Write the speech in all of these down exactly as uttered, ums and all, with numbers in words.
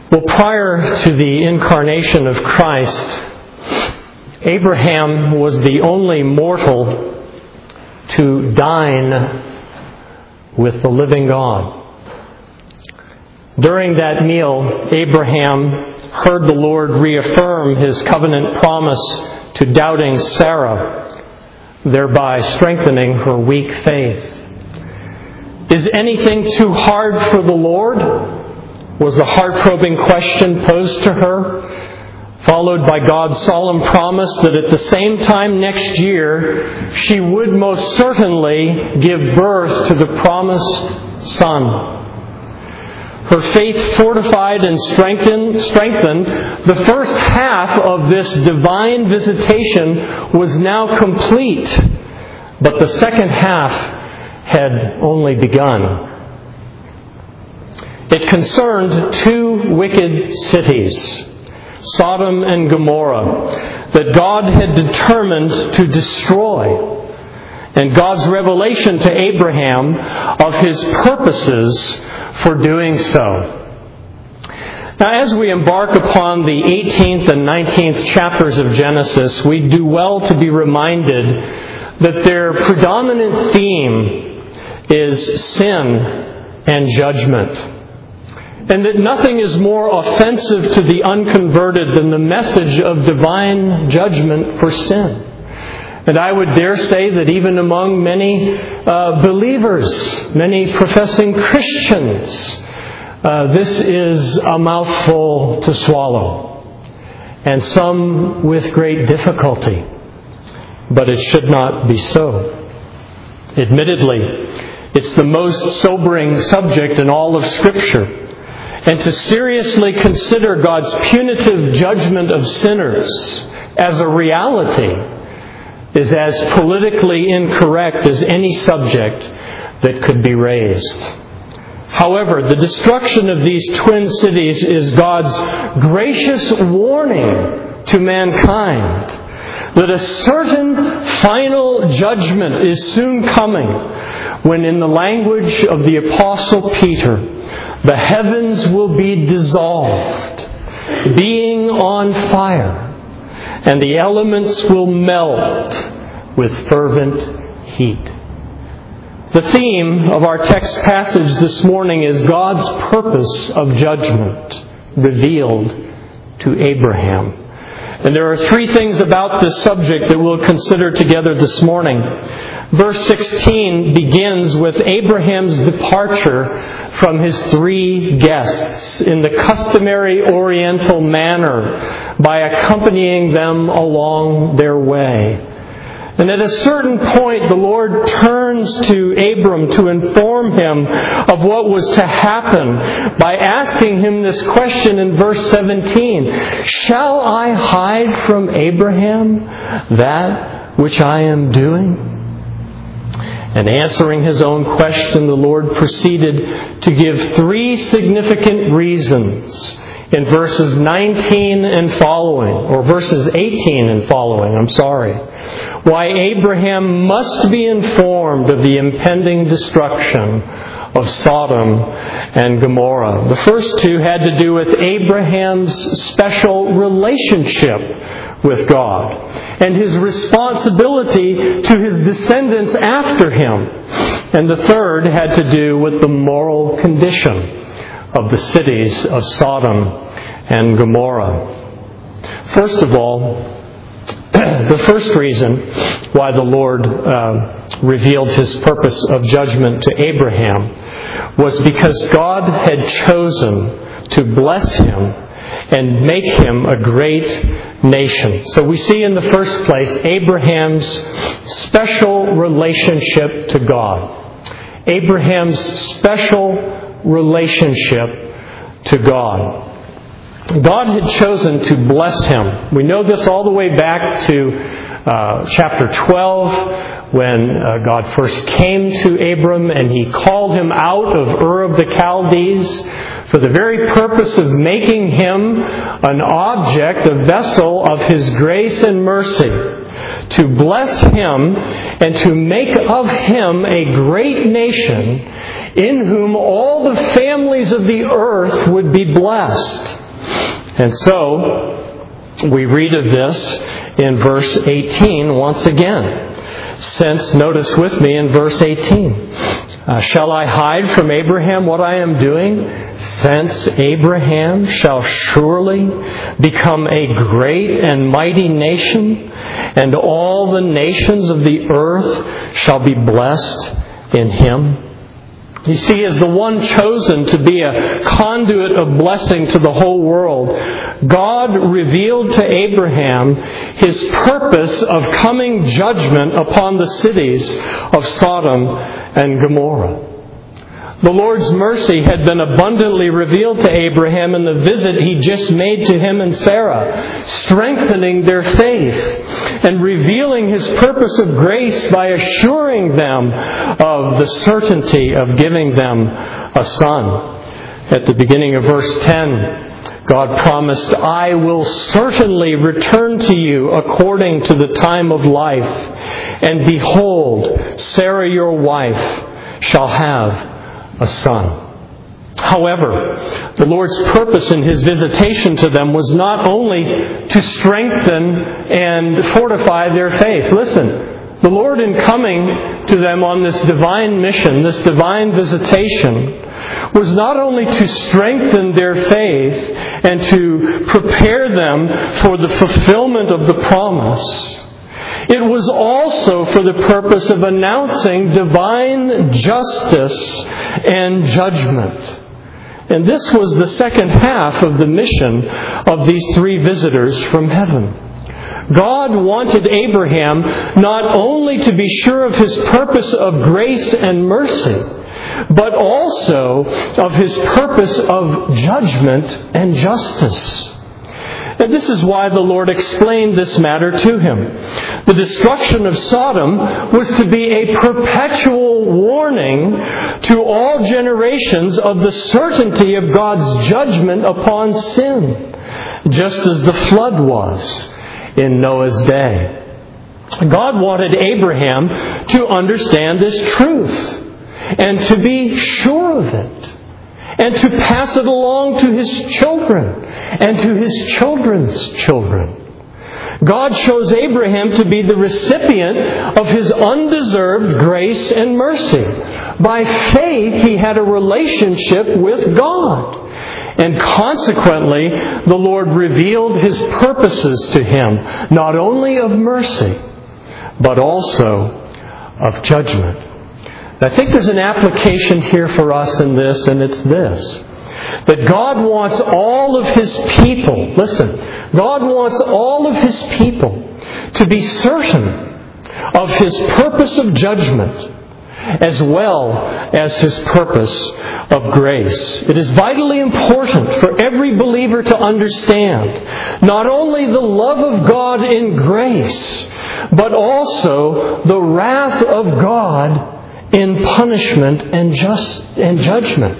Well, prior to the incarnation of Christ, Abraham was the only mortal to dine with the living God. During that meal, Abraham heard the Lord reaffirm His covenant promise to doubting Sarah, thereby strengthening her weak faith. Is anything too hard for the Lord? Was the heart-probing question posed to her, followed by God's solemn promise that at the same time next year she would most certainly give birth to the promised Son. Her faith fortified and strengthened, strengthened, the first half of this divine visitation was now complete, but the second half had only begun. It concerned two wicked cities, Sodom and Gomorrah, that God had determined to destroy, and God's revelation to Abraham of His purposes for doing so. Now, as we embark upon the eighteenth and nineteenth chapters of Genesis, we do well to be reminded that their predominant theme is sin and judgment, and that nothing is more offensive to the unconverted than the message of divine judgment for sin. And I would dare say that even among many uh, believers, many professing Christians, uh, this is a mouthful to swallow, and some with great difficulty. But it should not be so. Admittedly, it's the most sobering subject in all of Scripture. And to seriously consider God's punitive judgment of sinners as a reality is as politically incorrect as any subject that could be raised. However, the destruction of these twin cities is God's gracious warning to mankind that a certain final judgment is soon coming when, in the language of the Apostle Peter, the heavens will be dissolved, being on fire, and the elements will melt with fervent heat. The theme of our text passage this morning is God's purpose of judgment revealed to Abraham. And there are three things about this subject that we'll consider together this morning. Verse sixteen begins with Abraham's departure from his three guests in the customary Oriental manner by accompanying them along their way. And at a certain point, the Lord turns to Abram to inform him of what was to happen by asking him this question in verse seventeen. Shall I hide from Abraham that which I am doing? And answering his own question, the Lord proceeded to give three significant reasons in verses nineteen and following, or verses eighteen and following, I'm sorry, why Abraham must be informed of the impending destruction of Sodom and Gomorrah. The first two had to do with Abraham's special relationship with God and his responsibility to his descendants after him. And the third had to do with the moral condition of the cities of Sodom and Gomorrah. First of all, the first reason why the Lord uh, revealed His purpose of judgment to Abraham was because God had chosen to bless him and make him a great nation. So we see in the first place Abraham's special relationship to God. Abraham's special relationship to God. God had chosen to bless him. We know this all the way back to uh, chapter twelve, when uh, God first came to Abram and He called him out of Ur of the Chaldees for the very purpose of making him an object, a vessel of His grace and mercy. to bless him and to make of him a great nation, in whom all the families of the earth would be blessed. And so, we read of this in verse eighteen once again. Since, notice with me in verse eighteen, uh, shall I hide from Abraham what I am doing? Since Abraham shall surely become a great and mighty nation, and all the nations of the earth shall be blessed in him. You see, as the one chosen to be a conduit of blessing to the whole world, God revealed to Abraham his purpose of coming judgment upon the cities of Sodom and Gomorrah. The Lord's mercy had been abundantly revealed to Abraham in the visit he just made to him and Sarah, strengthening their faith and revealing his purpose of grace by assuring them of the certainty of giving them a son. At the beginning of verse ten, God promised, I will certainly return to you according to the time of life. And behold, Sarah your wife shall have a son. However, the Lord's purpose in his visitation to them was not only to strengthen and fortify their faith. Listen, the Lord in coming to them on this divine mission, this divine visitation, was not only to strengthen their faith and to prepare them for the fulfillment of the promise. It was also for the purpose of announcing divine justice and judgment. And this was the second half of the mission of these three visitors from heaven. God wanted Abraham not only to be sure of his purpose of grace and mercy, but also of his purpose of judgment and justice. And this is why the Lord explained this matter to him. The destruction of Sodom was to be a perpetual warning to all generations of the certainty of God's judgment upon sin, just as the flood was in Noah's day. God wanted Abraham to understand this truth and to be sure of it, and to pass it along to his children and to his children's children. God chose Abraham to be the recipient of his undeserved grace and mercy. By faith, he had a relationship with God. And consequently, the Lord revealed his purposes to him, not only of mercy, but also of judgment. I think there's an application here for us in this, and it's this. That God wants all of His people, listen, God wants all of His people to be certain of His purpose of judgment as well as His purpose of grace. It is vitally important for every believer to understand not only the love of God in grace, but also the wrath of God in punishment and just and judgment.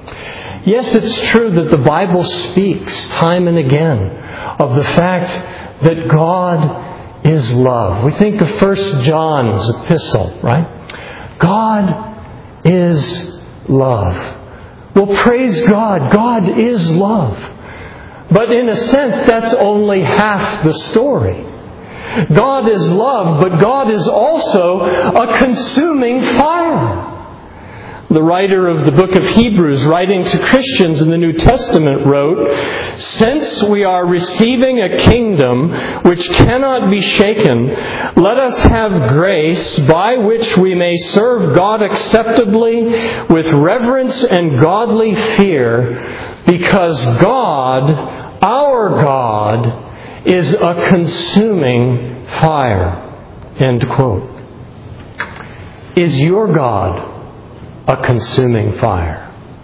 Yes, it's true that the Bible speaks time and again of the fact that God is love. We think of First John's epistle, right? God is love. Well, praise God. God is love. But in a sense, that's only half the story. God is love, but God is also a consuming fire. The writer of the book of Hebrews, writing to Christians in the New Testament, wrote, "Since we are receiving a kingdom which cannot be shaken, let us have grace by which we may serve God acceptably with reverence and godly fear, because God, our God, is a consuming fire." End quote. Is your God a consuming fire?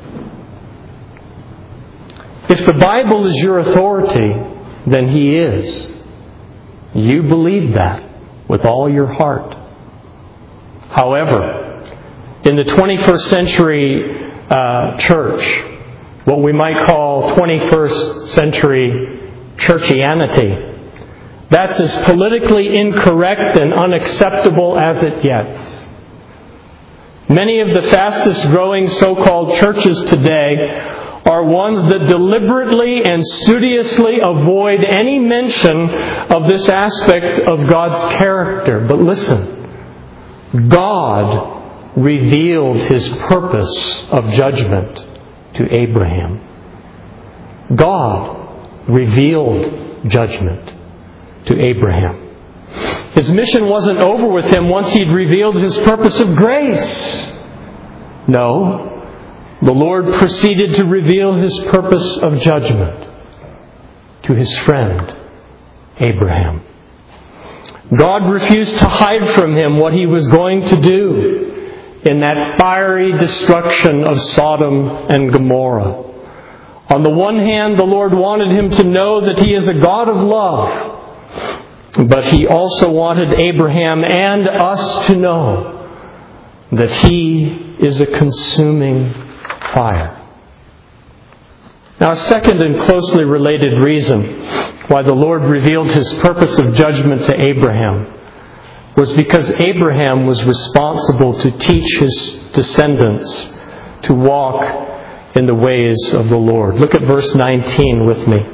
If the Bible is your authority, then He is. You believe that with all your heart. However, in the twenty-first century uh, church, what we might call twenty-first century churchianity, That's as politically incorrect and unacceptable as it gets. Many of the fastest growing so-called churches today are ones that deliberately and studiously avoid any mention of this aspect of God's character. But listen, God revealed His purpose of judgment to Abraham. God revealed judgment to Abraham. His mission wasn't over with him once he'd revealed His purpose of grace. No. The Lord proceeded to reveal His purpose of judgment to His friend, Abraham. God refused to hide from him what He was going to do in that fiery destruction of Sodom and Gomorrah. On the one hand, the Lord wanted him to know that He is a God of love, but He also wanted Abraham and us to know that He is a consuming fire. Now, a second and closely related reason why the Lord revealed His purpose of judgment to Abraham was because Abraham was responsible to teach his descendants to walk in the ways of the Lord. Look at verse nineteen with me.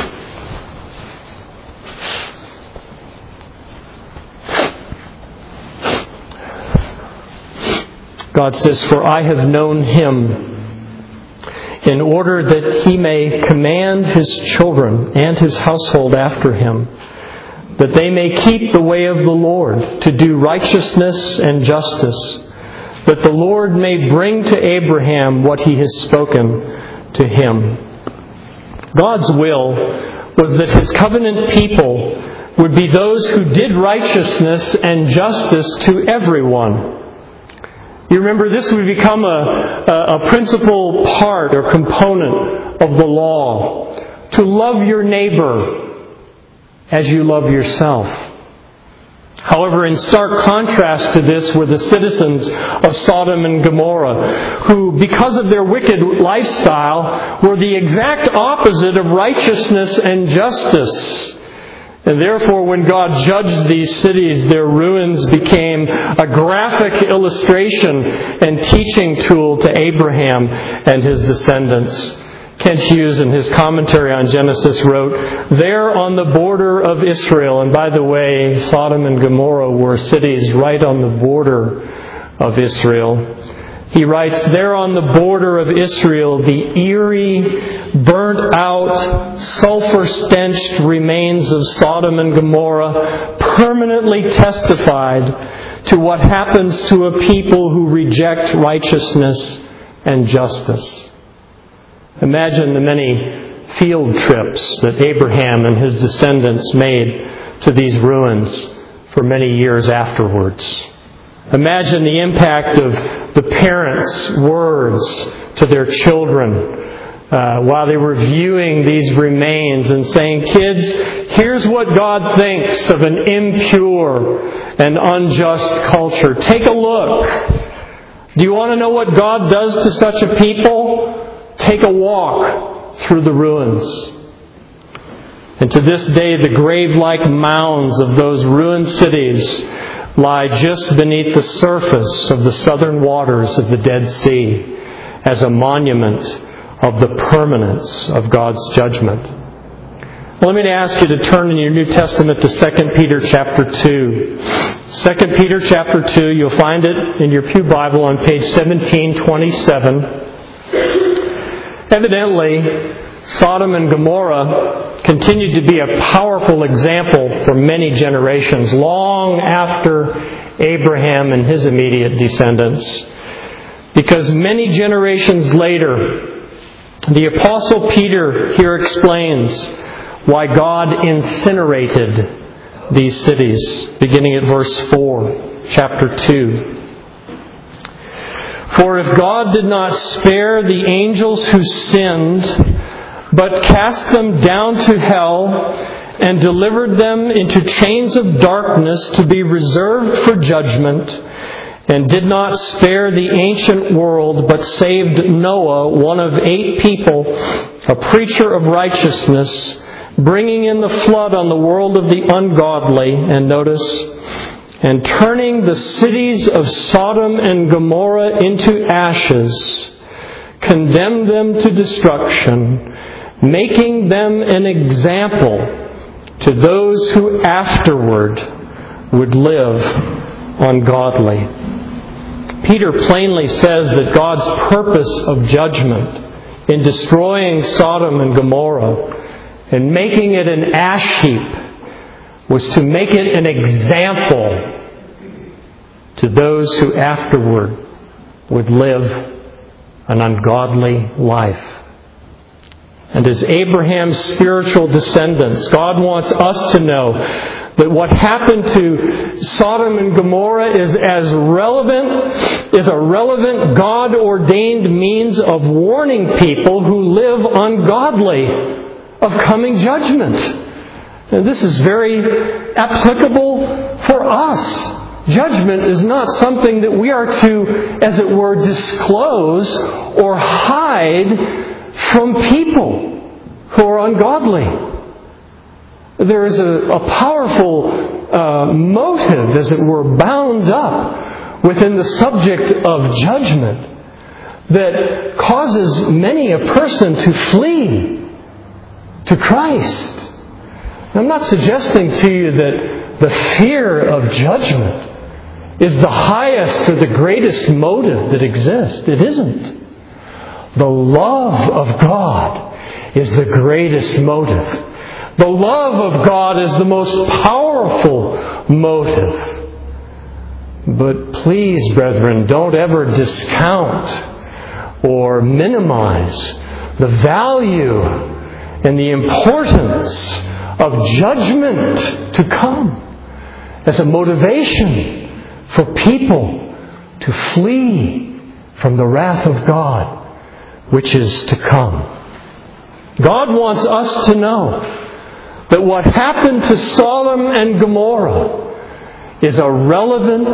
God says, "For I have known him in order that he may command his children and his household after him, that they may keep the way of the Lord, to do righteousness and justice, that the Lord may bring to Abraham what He has spoken to him." God's will was that His covenant people would be those who did righteousness and justice to everyone. You remember, this would become a, a, a principal part or component of the law. To love your neighbor as you love yourself. However, in stark contrast to this were the citizens of Sodom and Gomorrah, who, because of their wicked lifestyle, were the exact opposite of righteousness and justice. And therefore, when God judged these cities, their ruins became a graphic illustration and teaching tool to Abraham and his descendants. Kent Hughes, in his commentary on Genesis, wrote, "There on the border of Israel," and by the way, Sodom and Gomorrah were cities right on the border of Israel. He writes, "There on the border of Israel, the eerie, burnt-out, sulfur-stenched remains of Sodom and Gomorrah permanently testified to what happens to a people who reject righteousness and justice." Imagine the many field trips that Abraham and his descendants made to these ruins for many years afterwards. Imagine the impact of the parents' words to their children uh, while they were viewing these remains and saying, "Kids, here's what God thinks of an impure and unjust culture. Take a look. Do you want to know what God does to such a people? Take a walk through the ruins." And to this day, the grave-like mounds of those ruined cities lie just beneath the surface of the southern waters of the Dead Sea as a monument of the permanence of God's judgment. Well, let me ask you to turn in your New Testament to Second Peter chapter two. Second Peter chapter two, you'll find it in your pew Bible on page seventeen twenty-seven. Evidently, Sodom and Gomorrah continued to be a powerful example for many generations, long after Abraham and his immediate descendants. Because many generations later, the Apostle Peter here explains why God incinerated these cities, beginning at verse four, chapter two. "For if God did not spare the angels who sinned, but cast them down to hell and delivered them into chains of darkness to be reserved for judgment, and did not spare the ancient world, but saved Noah, one of eight people, a preacher of righteousness, bringing in the flood on the world of the ungodly, and notice, and turning the cities of Sodom and Gomorrah into ashes, condemned them to destruction, making them an example to those who afterward would live ungodly. Peter plainly says that God's purpose of judgment in destroying Sodom and Gomorrah and making it an ash heap was to make it an example to those who afterward would live an ungodly life. And as Abraham's spiritual descendants, God wants us to know that what happened to Sodom and Gomorrah is as relevant, is a relevant God-ordained means of warning people who live ungodly of coming judgment. And this is very applicable for us. Judgment is not something that we are to, as it were, disclose or hide from people who are ungodly. There is a, a powerful uh, motive, as it were, bound up within the subject of judgment that causes many a person to flee to Christ. I'm not suggesting to you that the fear of judgment is the highest or the greatest motive that exists. It isn't. The love of God is the greatest motive. The love of God is the most powerful motive. But please, brethren, don't ever discount or minimize the value and the importance of judgment to come as a motivation for people to flee from the wrath of God which is to come. God wants us to know that what happened to Sodom and Gomorrah is a relevant,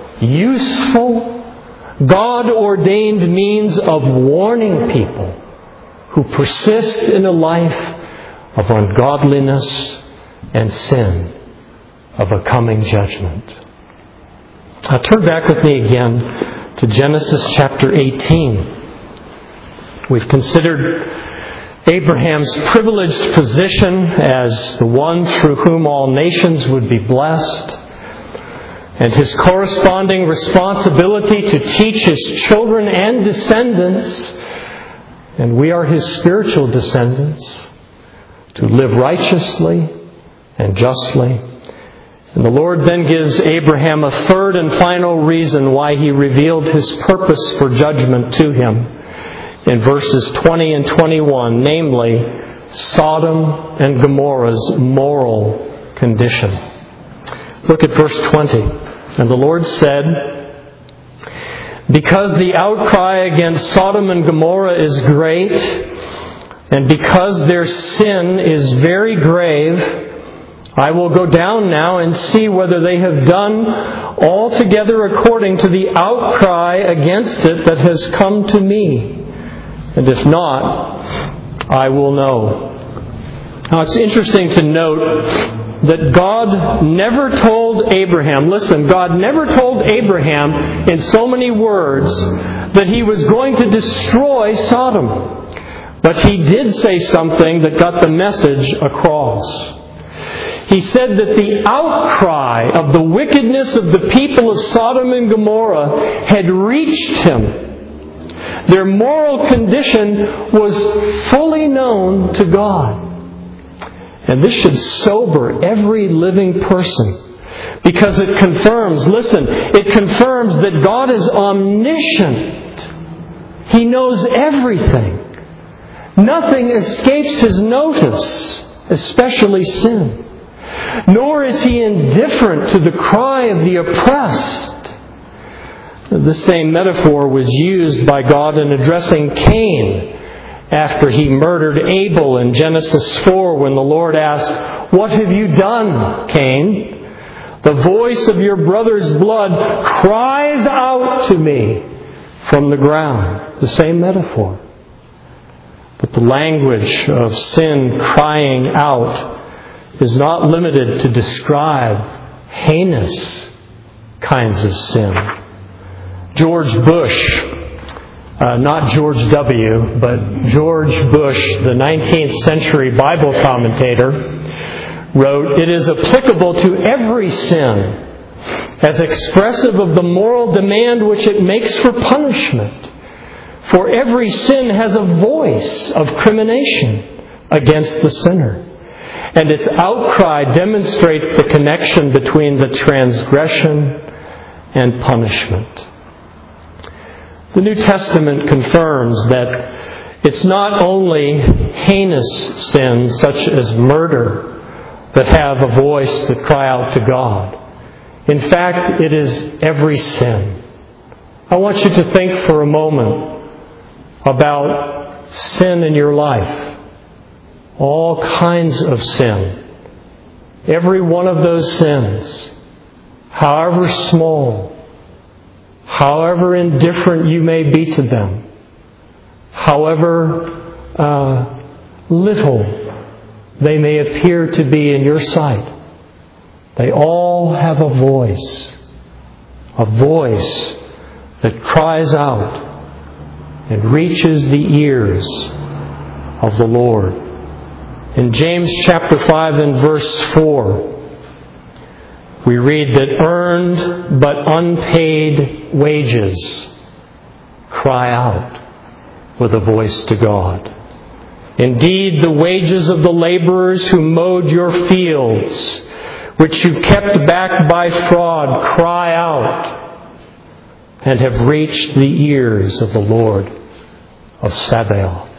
useful, God-ordained means of warning people who persist in a life of ungodliness and sin, of a coming judgment. Now turn back with me again to Genesis chapter eighteen. We've considered Abraham's privileged position as the one through whom all nations would be blessed, and his corresponding responsibility to teach his children and descendants, and we are his spiritual descendants, to live righteously and justly. And the Lord then gives Abraham a third and final reason why He revealed His purpose for judgment to him in verses twenty and twenty-one, namely Sodom and Gomorrah's moral condition. Look at verse twenty. And the Lord said, "Because the outcry against Sodom and Gomorrah is great, and because their sin is very grave, I will go down now and see whether they have done altogether according to the outcry against it that has come to me. And if not, I will know." Now it's interesting to note that God never told Abraham, listen, God never told Abraham in so many words that He was going to destroy Sodom. But He did say something that got the message across. He said that the outcry of the wickedness of the people of Sodom and Gomorrah had reached Him. Their moral condition was fully known to God. And this should sober every living person, because it confirms, listen, it confirms that God is omniscient. He knows everything. Nothing escapes His notice, especially sin. Nor is He indifferent to the cry of the oppressed. The same metaphor was used by God in addressing Cain after he murdered Abel in Genesis four, when the Lord asked, "What have you done, Cain? The voice of your brother's blood cries out to me from the ground." The same metaphor. But the language of sin crying out is not limited to describe heinous kinds of sin. George Bush, uh, not George W., but George Bush, the nineteenth century Bible commentator, wrote, "It is applicable to every sin as expressive of the moral demand which it makes for punishment. For every sin has a voice of crimination against the sinner, and its outcry demonstrates the connection between the transgression and punishment." The New Testament confirms that it's not only heinous sins such as murder that have a voice that cry out to God. In fact, it is every sin. I want you to think for a moment about sin in your life. All kinds of sin. Every one of those sins, however small, however indifferent you may be to them, however uh, little they may appear to be in your sight, they all have a voice, a voice that cries out and reaches the ears of the Lord. In James chapter five and verse four, we read that earned but unpaid wages cry out with a voice to God. Indeed, the wages of the laborers who mowed your fields, which you kept back by fraud, cry out and have reached the ears of the Lord of Sabaoth.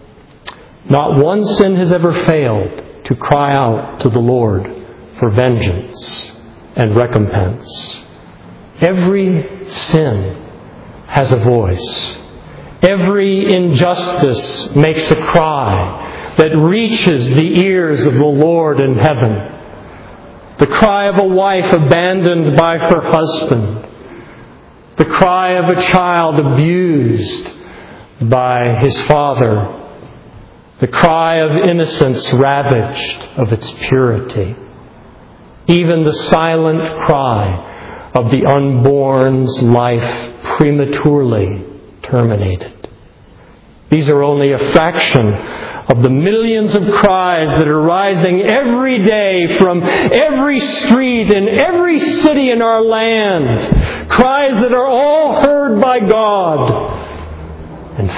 Not one sin has ever failed to cry out to the Lord for vengeance and recompense. Every sin has a voice. Every injustice makes a cry that reaches the ears of the Lord in heaven. The cry of a wife abandoned by her husband. The cry of a child abused by his father. The cry of innocence ravaged of its purity. Even the silent cry of the unborn's life prematurely terminated. These are only a fraction of the millions of cries that are rising every day from every street in every city in our land. Cries that are all heard by God and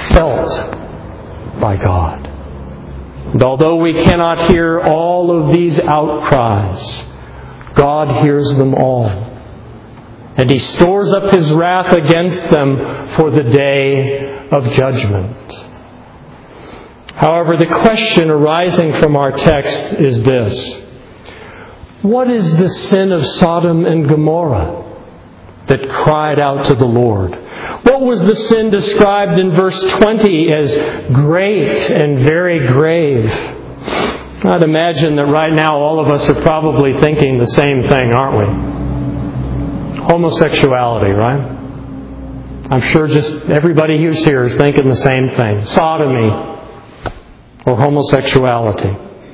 felt by God. And although we cannot hear all of these outcries, God hears them all. And He stores up His wrath against them for the day of judgment. However, the question arising from our text is this: what is the sin of Sodom and Gomorrah that cried out to the Lord? What was the sin described in verse twenty as great and very grave? I'd imagine that right now all of us are probably thinking the same thing, aren't we? Homosexuality, right? I'm sure just everybody who's here is thinking the same thing. Sodomy or homosexuality.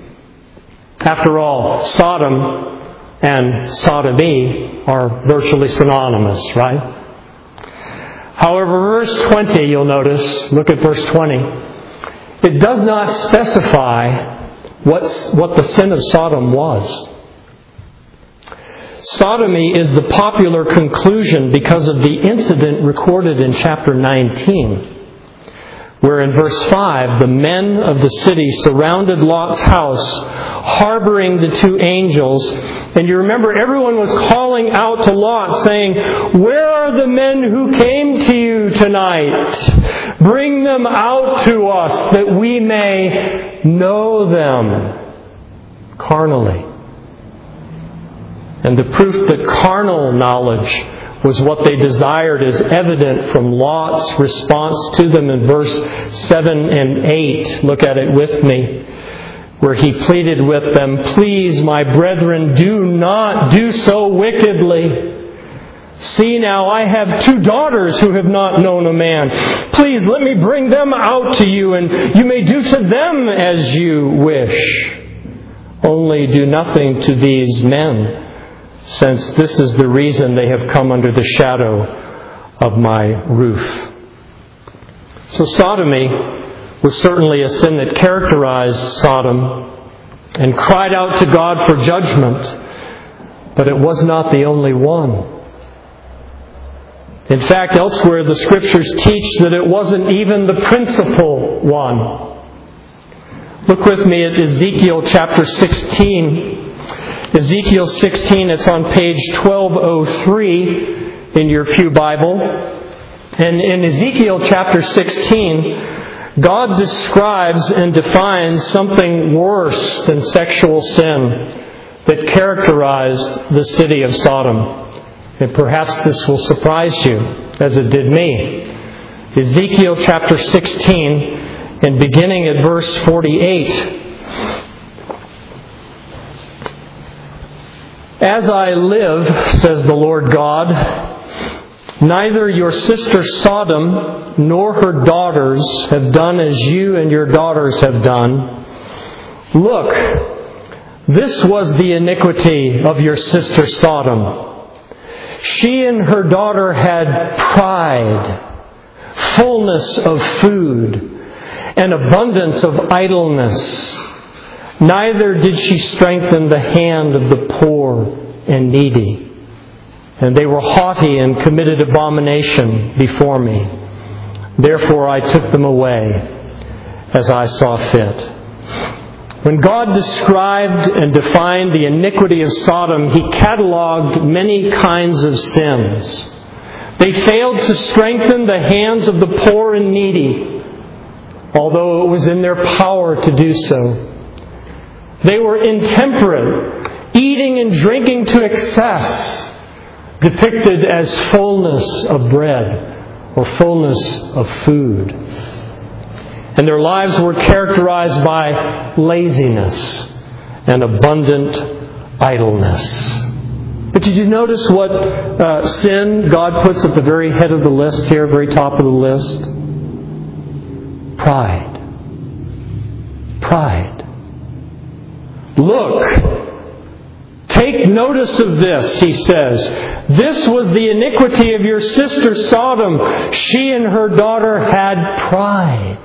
After all, Sodom and sodomy are virtually synonymous, right? However, verse twenty, you'll notice, look at verse twenty, it does not specify what, what the sin of Sodom was. Sodomy is the popular conclusion because of the incident recorded in chapter nineteen, where in verse five, the men of the city surrounded Lot's house, harboring the two angels. And you remember everyone was calling out to Lot, saying, "Where are the men who came to you tonight? Bring them out to us that we may know them carnally." And the proof that carnal knowledge was what they desired is evident from Lot's response to them in verse seven and eight. Look at it with me, where he pleaded with them, "Please, my brethren, do not do so wickedly. See now, I have two daughters who have not known a man. Please let me bring them out to you, and you may do to them as you wish. Only do nothing to these men, since this is the reason they have come under the shadow of my roof." So sodomy was certainly a sin that characterized Sodom and cried out to God for judgment, but it was not the only one. In fact, elsewhere the Scriptures teach that it wasn't even the principal one. Look with me at Ezekiel chapter sixteen. Ezekiel sixteen, it's on page twelve oh three in your Pew Bible. And in Ezekiel chapter sixteen, God describes and defines something worse than sexual sin that characterized the city of Sodom. And perhaps this will surprise you, as it did me. Ezekiel chapter sixteen, and beginning at verse forty-eight. "As I live, says the Lord God, neither your sister Sodom nor her daughters have done as you and your daughters have done. Look, this was the iniquity of your sister Sodom. She and her daughter had pride, fullness of food, and abundance of idleness. Neither did she strengthen the hand of the poor and needy. And they were haughty and committed abomination before me. Therefore I took them away as I saw fit." When God described and defined the iniquity of Sodom, He cataloged many kinds of sins. They failed to strengthen the hands of the poor and needy, although it was in their power to do so. They were intemperate, eating and drinking to excess, depicted as fullness of bread or fullness of food. And their lives were characterized by laziness and abundant idleness. But did you notice what uh, sin God puts at the very head of the list here, very top of the list? Pride. Pride. "Look, take notice of this," He says. "This was the iniquity of your sister Sodom. She and her daughter had pride."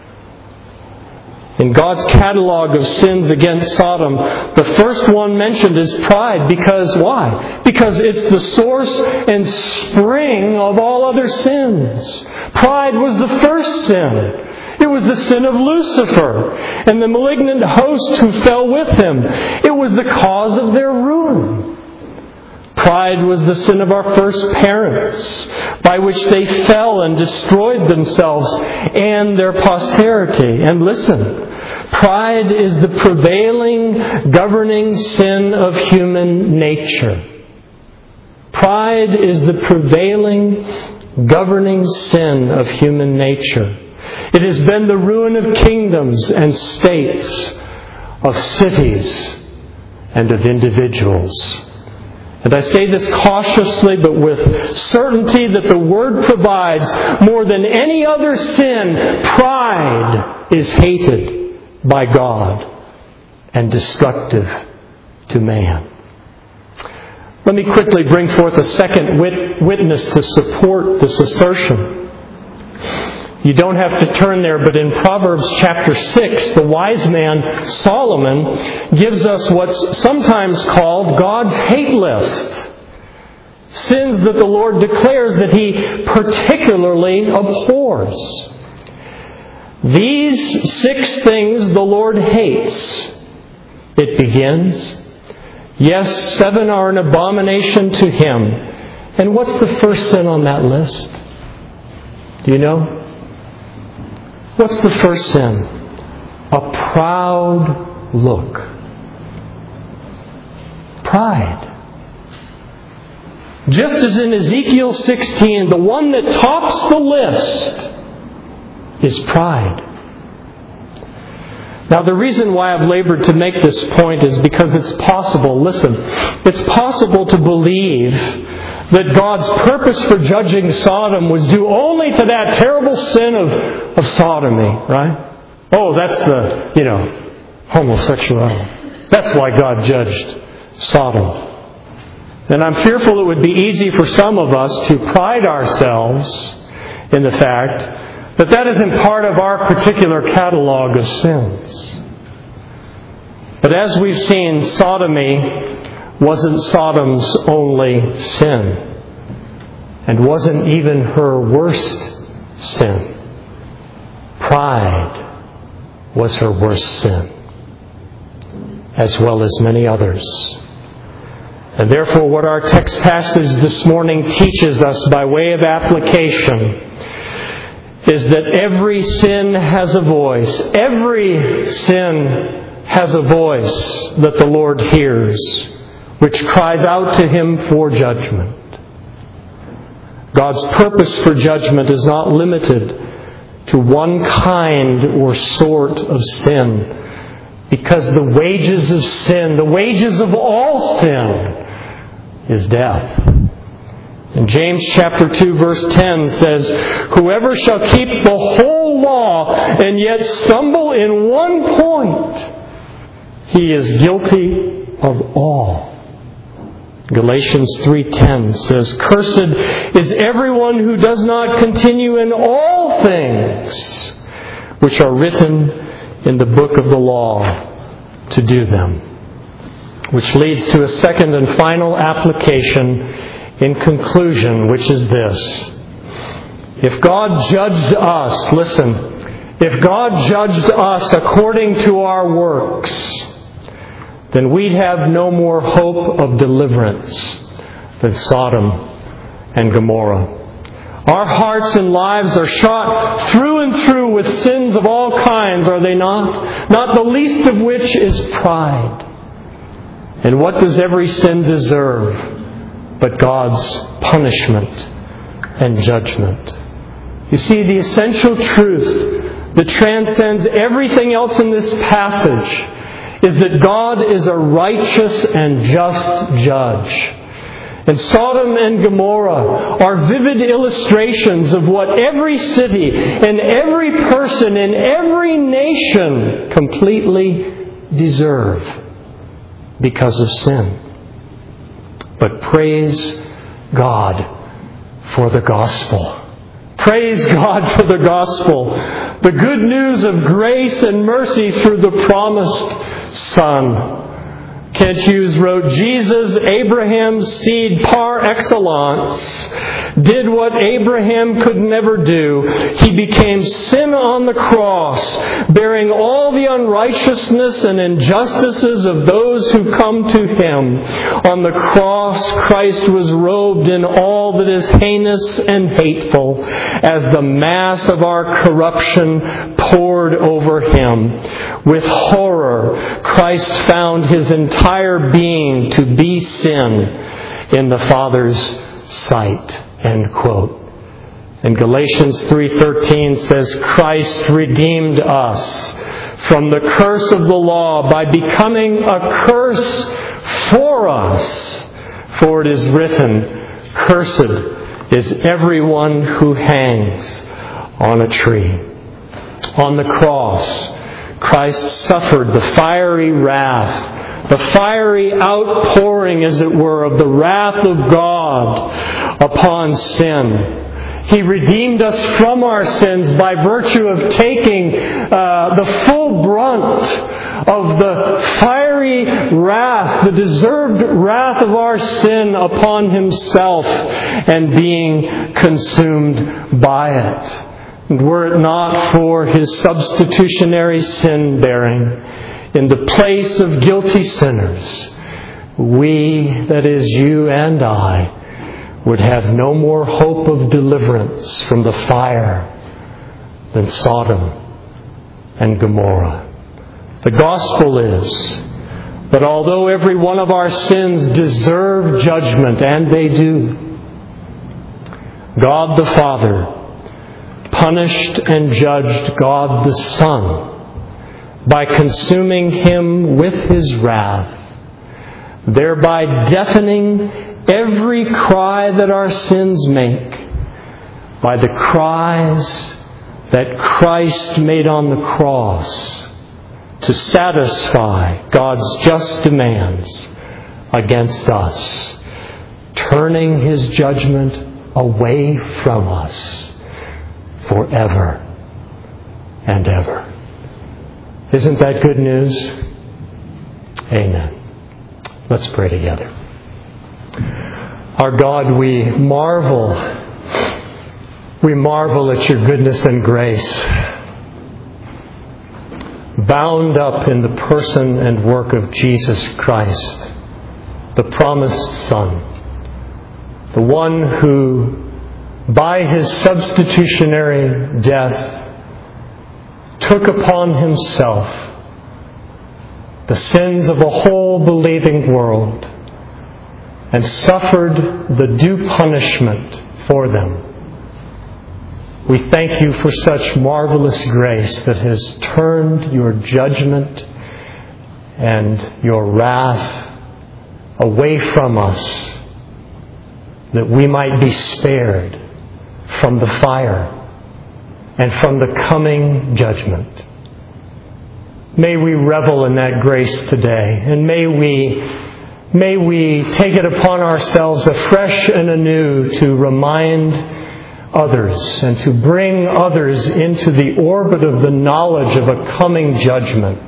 In God's catalog of sins against Sodom, the first one mentioned is pride. Because why? Because it's the source and spring of all other sins. Pride was the first sin. It was the sin of Lucifer and the malignant host who fell with him. It was the cause of their ruin. Pride was the sin of our first parents, by which they fell and destroyed themselves and their posterity. And listen, pride is the prevailing, governing sin of human nature. Pride is the prevailing, governing sin of human nature. It has been the ruin of kingdoms and states, of cities and of individuals. And I say this cautiously, but with certainty that the Word provides more than any other sin, pride is hated by God and destructive to man. Let me quickly bring forth a second wit- witness to support this assertion. You don't have to turn there, but in Proverbs chapter six, the wise man Solomon gives us what's sometimes called God's hate list. Sins that the Lord declares that He particularly abhors. These six things the Lord hates. It begins, yes, seven are an abomination to Him. And what's the first sin on that list? Do you know? What's the first sin? A proud look. Pride. Just as in Ezekiel sixteen, the one that tops the list is pride. Now, the reason why I've labored to make this point is because it's possible, listen, it's possible to believe that God's purpose for judging Sodom was due only to that terrible sin of, of sodomy, right? Oh, that's the, you know, homosexuality. That's why God judged Sodom. And I'm fearful it would be easy for some of us to pride ourselves in the fact that that isn't part of our particular catalog of sins. But as we've seen, sodomy wasn't Sodom's only sin, and wasn't even her worst sin. Pride was her worst sin, as well as many others. And therefore, what our text passage this morning teaches us by way of application is that every sin has a voice. Every sin has a voice that the Lord hears, which cries out to Him for judgment. God's purpose for judgment is not limited to one kind or sort of sin, because the wages of sin, the wages of all sin, is death. And James chapter two verse ten says, "Whoever shall keep the whole law and yet stumble in one point, he is guilty of all." Galatians three ten says, "Cursed is everyone who does not continue in all things which are written in the book of the law to do them." Which leads to a second and final application in conclusion, which is this. If God judged us, listen, if God judged us according to our works, then we'd have no more hope of deliverance than Sodom and Gomorrah. Our hearts and lives are shot through and through with sins of all kinds, are they not? Not the least of which is pride. And what does every sin deserve but God's punishment and judgment? You see, the essential truth that transcends everything else in this passage is that God is a righteous and just judge. And Sodom and Gomorrah are vivid illustrations of what every city and every person in every nation completely deserve because of sin. But praise God for the gospel. Praise God for the gospel. The good news of grace and mercy through the promised Son. Kent Hughes wrote, "Jesus, Abraham's seed par excellence, did what Abraham could never do. He became sin on the cross, bearing all the unrighteousness and injustices of those who come to Him. On the cross, Christ was robed in all that is heinous and hateful, as the mass of our corruption poured over Him. With horror, Christ found His entire entire being to be sin in the Father's sight." End quote. And Galatians three thirteen says, "Christ redeemed us from the curse of the law by becoming a curse for us. For it is written, 'Cursed is everyone who hangs on a tree.'" On the cross, Christ suffered the fiery wrath, the fiery outpouring, as it were, of the wrath of God upon sin. He redeemed us from our sins by virtue of taking uh, the full brunt of the fiery wrath, the deserved wrath of our sin upon Himself, and being consumed by it. And were it not for His substitutionary sin-bearing in the place of guilty sinners, we, that is you and I, would have no more hope of deliverance from the fire than Sodom and Gomorrah. The gospel is that although every one of our sins deserve judgment, and they do, God the Father punished and judged God the Son by consuming Him with His wrath, thereby deafening every cry that our sins make by the cries that Christ made on the cross to satisfy God's just demands against us, turning His judgment away from us forever and ever. Isn't that good news? Amen. Let's pray together. Our God, we marvel, we marvel at your goodness and grace, bound up in the person and work of Jesus Christ, the promised Son, the one who, by His substitutionary death, took upon Himself the sins of a whole believing world and suffered the due punishment for them. We thank you for such marvelous grace that has turned your judgment and your wrath away from us, that we might be spared from the fire and from the coming judgment. May we revel in that grace today, and may we, may we take it upon ourselves afresh and anew to remind others and to bring others into the orbit of the knowledge of a coming judgment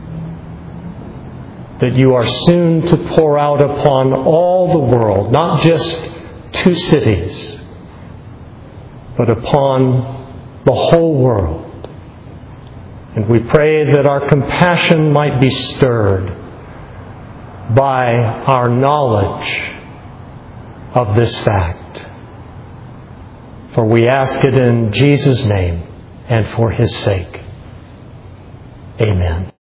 that you are soon to pour out upon all the world, not just two cities, but upon the whole world. And we pray that our compassion might be stirred by our knowledge of this fact. For we ask it in Jesus' name and for His sake. Amen.